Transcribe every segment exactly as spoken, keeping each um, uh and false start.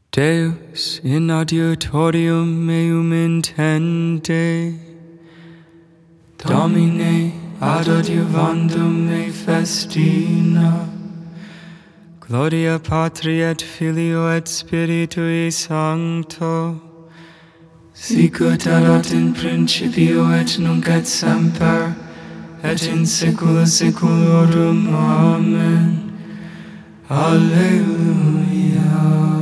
Deus in adiutorium meum intende, Domine ad adiuvandum me festina, Gloria Patri et Filio et Spiritui Sancto, sicut erat in principio et nunc et semper, et in saecula saeculorum. Amen. Alleluia.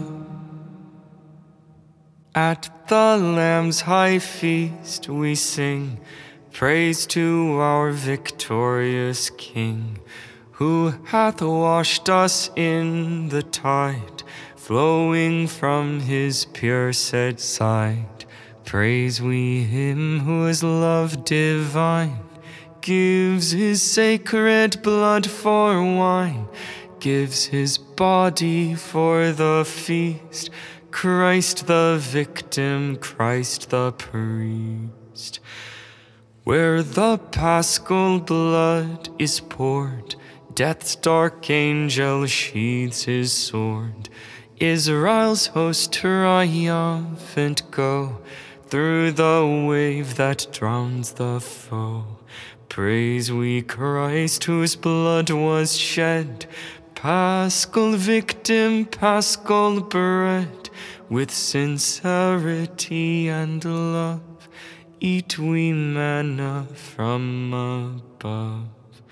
At the Lamb's high feast we sing praise to our victorious King, who hath washed us in the tide flowing from his pure-said side. Praise we him who is love divine, gives his sacred blood for wine, gives his body for the feast, Christ the victim, Christ the priest. Where the paschal blood is poured, death's dark angel sheathes his sword. Israel's host triumphant go through the wave that drowns the foe. Praise we Christ whose blood was shed, paschal victim, paschal bread. With sincerity and love eat we manna from above.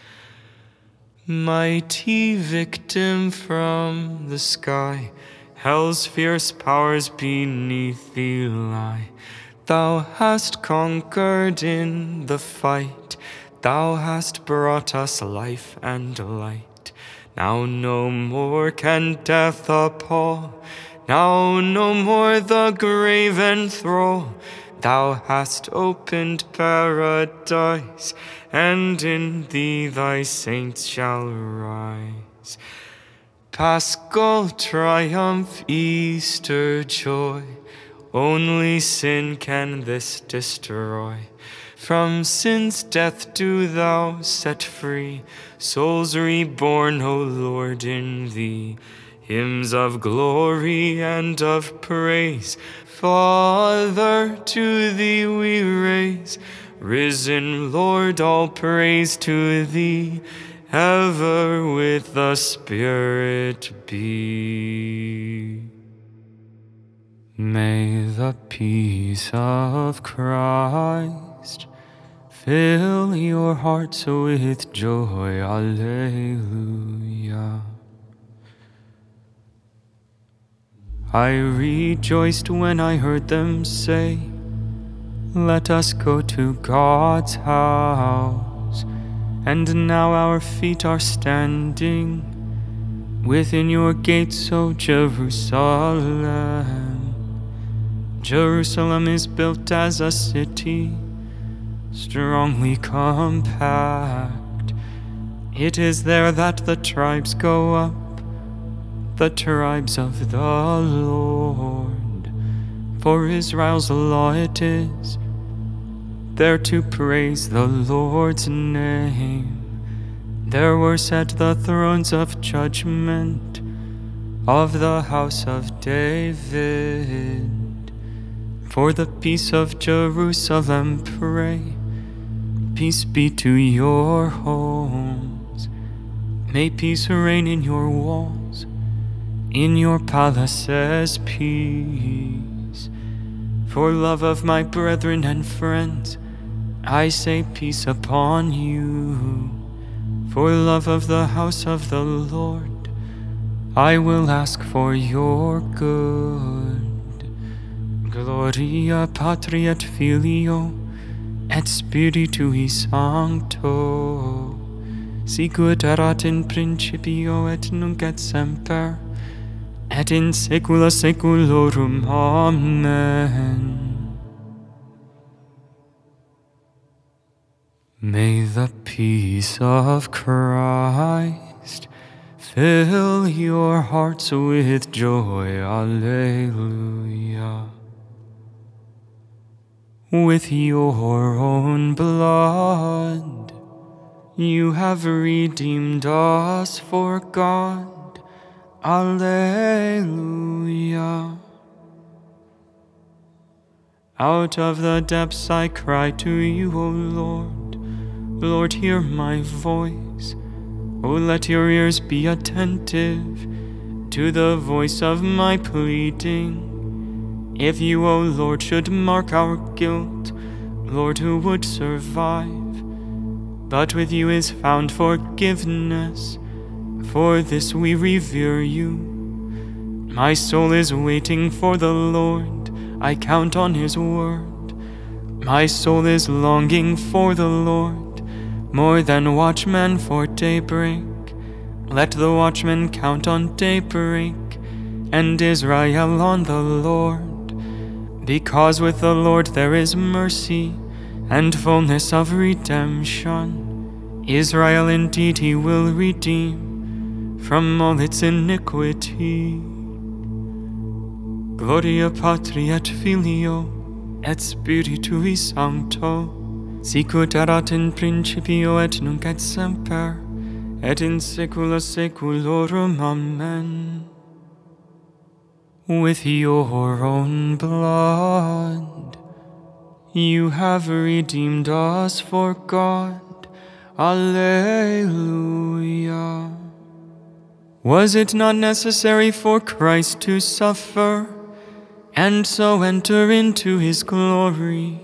Mighty victim from the sky, hell's fierce powers beneath thee lie. Thou hast conquered in the fight, thou hast brought us life and light. Now no more can death appall, now no more the grave enthrall. Thou hast opened paradise, and in thee thy saints shall rise. Paschal triumph, Easter joy, only sin can this destroy. From sin's death do thou set free souls reborn, O Lord, in thee. Hymns of glory and of praise, Father, to thee we raise. Risen Lord, all praise to thee, ever with the Spirit be. May the peace of Christ fill your hearts with joy. Alleluia. I rejoiced when I heard them say, let us go to God's house. And now our feet are standing within your gates, O Jerusalem. Jerusalem is built as a city, strongly compact. It is there that the tribes go up, the tribes of the Lord. For Israel's law it is, there to praise the Lord's name. There were set the thrones of judgment of the house of David. For the peace of Jerusalem pray, peace be to your homes. May peace reign in your walls, in your palaces peace. For love of my brethren and friends, I say peace upon you. For love of the house of the Lord, I will ask for your good. Gloria Patri et Filio et Spiritui Sancto, sicut erat in principio et nunc et semper, et in saecula saeculorum. Amen. May the peace of Christ fill your hearts with joy. Alleluia. With your own blood you have redeemed us for God, Alleluia. Out of the depths I cry to you, O Lord. Lord, hear my voice. O let your ears be attentive to the voice of my pleading. If you, O Lord, should mark our guilt, Lord, who would survive? But with you is found forgiveness. For this we revere you. My soul is waiting for the Lord. I count on his word. My soul is longing for the Lord, more than watchmen for daybreak. Let the watchmen count on daybreak, and Israel on the Lord. Because with the Lord there is mercy, and fullness of redemption. Israel indeed he will redeem from all its iniquity. Gloria Patri et Filio et Spiritui Sancto, sicut erat in principio et nunc et semper, et in saecula saeculorum. Amen. With your own blood, you have redeemed us for God. Alleluia. Was it not necessary for Christ to suffer, and so enter into his glory?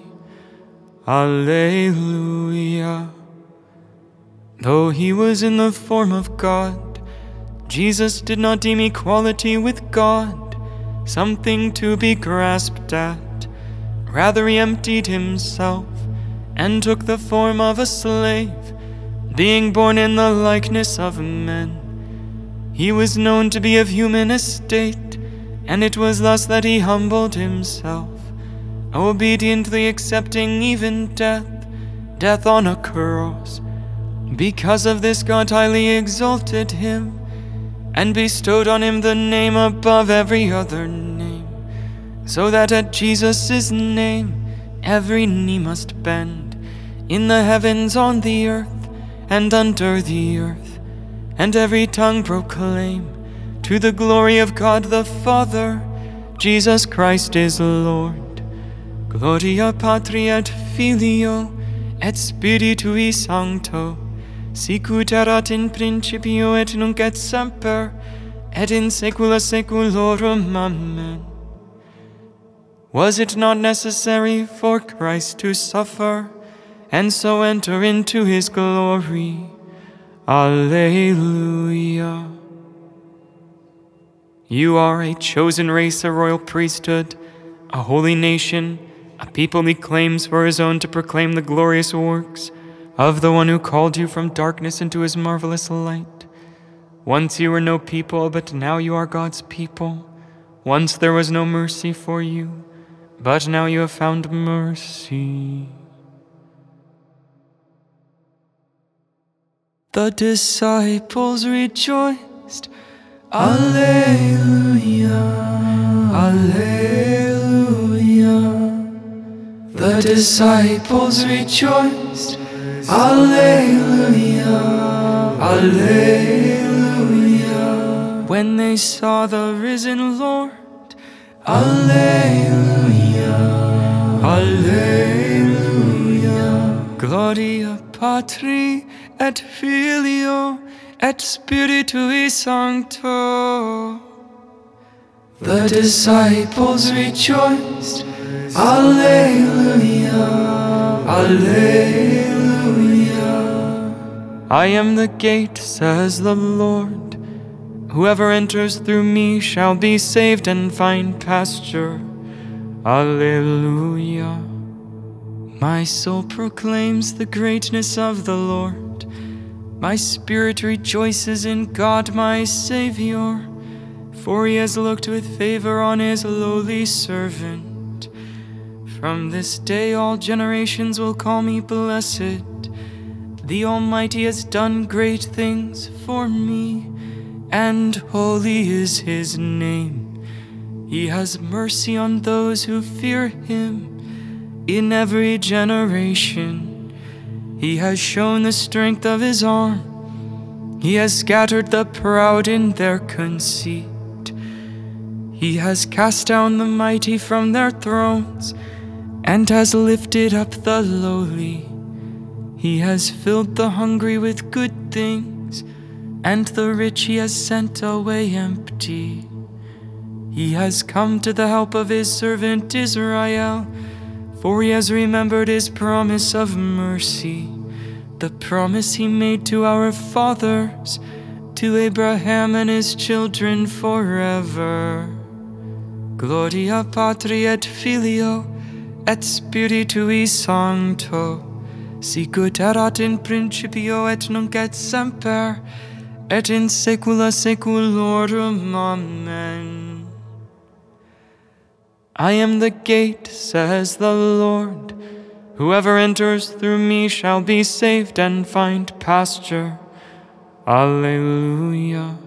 Alleluia. Though he was in the form of God, Jesus did not deem equality with God something to be grasped at. Rather, he emptied himself and took the form of a slave, being born in the likeness of men. He was known to be of human estate, and it was thus that he humbled himself, obediently accepting even death, death on a cross. Because of this, God highly exalted him, and bestowed on him the name above every other name, so that at Jesus' name every knee must bend, in the heavens, on the earth, and under the earth, and every tongue proclaim, to the glory of God the Father, Jesus Christ is Lord. Gloria Patri et Filio et Spiritui Sancto, sicut erat in principio et nunc et semper, et in saecula saeculorum. Amen. Was it not necessary for Christ to suffer, and so enter into his glory? Alleluia. You are a chosen race, a royal priesthood, a holy nation, a people he claims for his own, to proclaim the glorious works of the one who called you from darkness into his marvelous light. Once you were no people, but now you are God's people. Once there was no mercy for you, but now you have found mercy. The disciples rejoiced. Alleluia, Alleluia. The disciples rejoiced. Alleluia, Alleluia. When they saw the risen Lord. Alleluia, Alleluia. Gloria Patri et Filio et Spiritui Sancto. The disciples rejoiced. Alleluia, Alleluia. I am the gate, says the Lord. Whoever enters through me shall be saved and find pasture. Alleluia. My soul proclaims the greatness of the Lord. My spirit rejoices in God my Savior, for he has looked with favor on his lowly servant. From this day all generations will call me blessed. The Almighty has done great things for me, and holy is his name. He has mercy on those who fear him in every generation. He has shown the strength of his arm. He has scattered the proud in their conceit. He has cast down the mighty from their thrones, and has lifted up the lowly. He has filled the hungry with good things, and the rich he has sent away empty. He has come to the help of his servant Israel, for he has remembered his promise of mercy, the promise he made to our fathers, to Abraham and his children forever. Gloria Patri et Filio et Spiritui Sancto, sicut erat in principio et nunc et semper, et in saecula saeculorum. Amen. I am the gate, says the Lord. Whoever enters through me shall be saved and find pasture. Alleluia.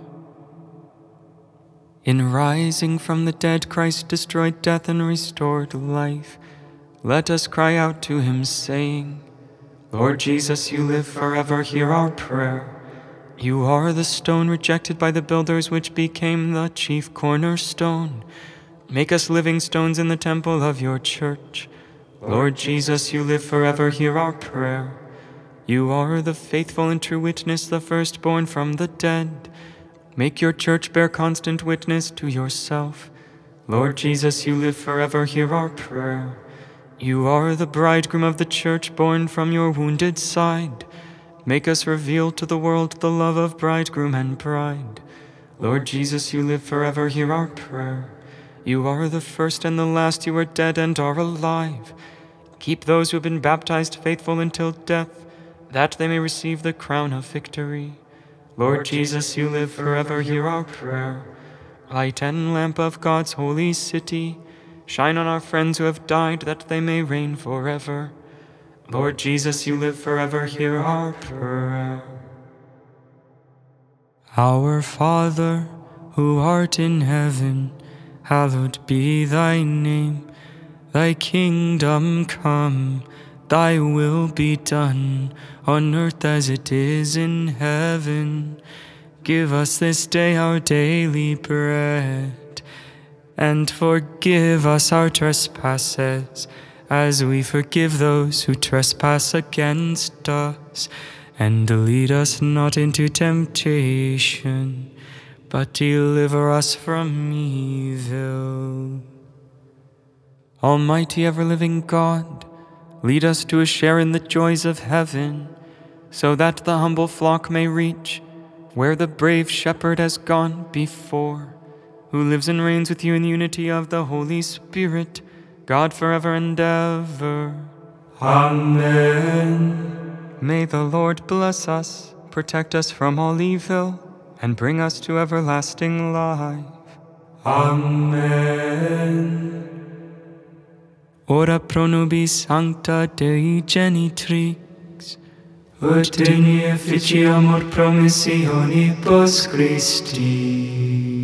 In rising from the dead, Christ destroyed death and restored life. Let us cry out to him, saying, Lord Jesus, you live forever, hear our prayer. You are the stone rejected by the builders, which became the chief cornerstone. Make us living stones in the temple of your church. Lord Jesus, you live forever, hear our prayer. You are the faithful and true witness, the firstborn from the dead. Make your church bear constant witness to yourself. Lord Jesus, you live forever, hear our prayer. You are the bridegroom of the church, born from your wounded side. Make us reveal to the world the love of bridegroom and bride. Lord Jesus, you live forever, hear our prayer. You are the first and the last, you are dead and are alive. Keep those who have been baptized faithful until death, that they may receive the crown of victory. Lord Jesus, you live forever, hear our prayer. Light and lamp of God's holy city, shine on our friends who have died, that they may reign forever. Lord Jesus, you live forever, hear our prayer. Our Father, who art in heaven, hallowed be thy name. Thy kingdom come, thy will be done, on earth as it is in heaven. Give us this day our daily bread, and forgive us our trespasses, as we forgive those who trespass against us. And lead us not into temptation, but deliver us from evil. Almighty ever-living God, lead us to a share in the joys of heaven, so that the humble flock may reach where the brave shepherd has gone before, who lives and reigns with you in the unity of the Holy Spirit, God forever and ever. Amen. May the Lord bless us, protect us from all evil, and bring us to everlasting life. Amen. Ora pro nobis sancta Dei genitrix, ut in effici amor promissionibus Christi.